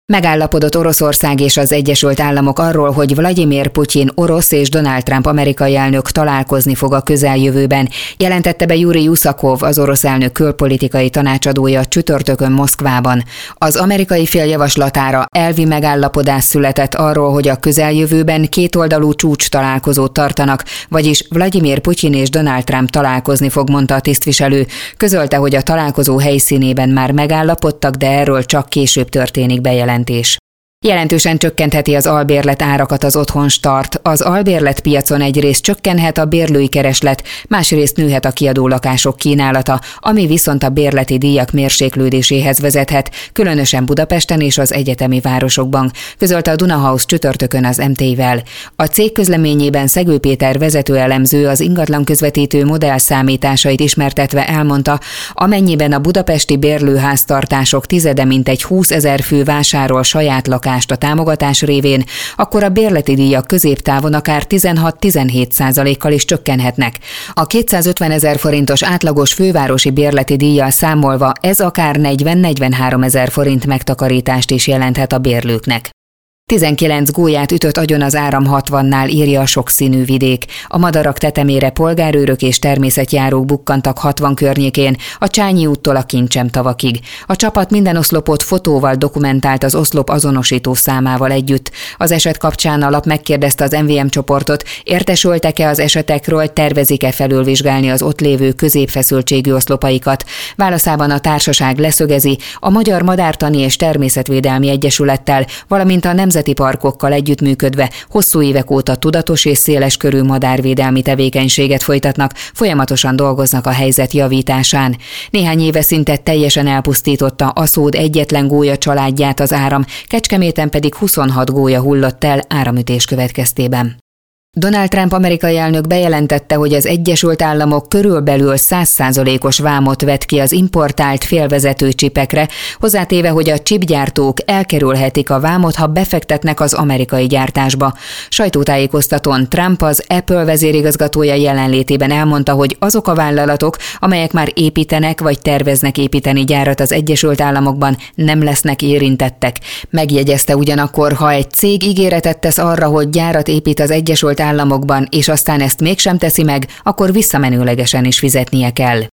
Megállapodott Oroszország és az Egyesült Államok arról, hogy Vlagyimir Putyin orosz és Donald Trump amerikai elnök találkozni fog a közeljövőben, jelentette be Jurij Uszakov, az orosz elnök külpolitikai tanácsadója csütörtökön Moszkvában. Az amerikai fél javaslatára elvi megállapodás született arról, hogy a közeljövőben kétoldalú csúcs találkozót tartanak, vagyis Vlagyimir Putyin és Donald Trump találkozni fog, mondta a tisztviselő. Közölte, hogy a találkozó helyszínében már megállapodtak, de erről csak később történik bejelentés. Jelentősen csökkentheti az albérlet árakat az Otthonstart. Az albérletpiacon egyrészt csökkenhet a bérlői kereslet, másrészt nőhet a kiadó lakások kínálata, ami viszont a bérleti díjak mérséklődéséhez vezethet, különösen Budapesten és az egyetemi városokban, közölte a Dunahouse csütörtökön az MT-vel. A cég közleményében Szegő Péter vezetőelemző az ingatlan közvetítő modellszámításait ismertetve elmondta, amennyiben a budapesti bérlőháztartások tizede mintegy 20 000 fő vásárol saját lakást a támogatás révén, akkor a bérleti díjak középtávon akár 16-17%-kal is csökkenhetnek. A 250 000 forintos átlagos fővárosi bérleti díjjal számolva ez akár 40-43 000 forint megtakarítást is jelenthet a bérlőknek. 19 gólyát ütött agyon az Áram 60-nál, írja a Sokszínű Vidék. A madarak tetemére polgárőrök és természetjárók bukkantak 60 környékén, a Csányi úttól a Kincsem tavakig. A csapat minden oszlopot fotóval dokumentált az oszlop azonosító számával együtt. Az eset kapcsán a lap megkérdezte az MVM csoportot, értesültek-e az esetekről, tervezik-e felülvizsgálni az ott lévő középfeszültségű oszlopaikat. Válaszában a társaság leszögezi, a Magyar Madártani és Természetvédelmi Egyesülettel, valamint a nemzeti parkokkal együttműködve hosszú évek óta tudatos és széleskörű madárvédelmi tevékenységet folytatnak, folyamatosan dolgoznak a helyzet javításán. Néhány éve szinte teljesen elpusztította Aszód egyetlen gólya családját az áram, Kecskeméten pedig 26 gólya hullott el áramütés következtében. Donald Trump amerikai elnök bejelentette, hogy az Egyesült Államok körülbelül 100%-os vámot vet ki az importált félvezető csipekre, hozzátéve, hogy a csipgyártók elkerülhetik a vámot, ha befektetnek az amerikai gyártásba. Sajtótájékoztatón Trump az Apple vezérigazgatója jelenlétében elmondta, hogy azok a vállalatok, amelyek már építenek vagy terveznek építeni gyárat az Egyesült Államokban, nem lesznek érintettek. Megjegyezte ugyanakkor, ha egy cég ígéretet tesz arra, hogy gyárat épít az Egyesült Államokban, és aztán ezt mégsem teszi meg, akkor visszamenőlegesen is fizetnie kell.